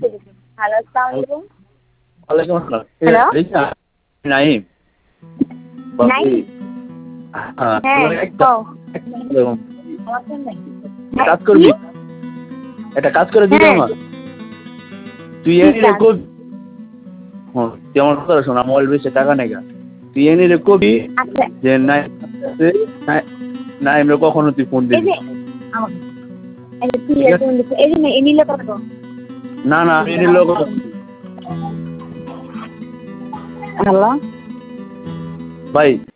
Hello, আসসালামু আলাইকুম। ওয়ালাইকুম আসসালাম। হ্যালো? লিসা, নাইম। নাইম? হ্যাঁ, হ্যাঁ, একটা কও। কাজ করবি? কি? একটা কাজ করে দিবি হ্যাঁ। আমার? তুই কি এনে রে কাজ? কবি, তুই আমার কথা শোন, মোবাইল বেচে টাকা নেগা। তুই এনে রে কবি আচ্ছা, যে নাইম রে কখনো তুই ফোন এই দিবি যে না। এই যে তুই ঠিক আছে? এখন এই যে এই নিলে কত? না না, আমি এনে লোক হ্যালো? ভাই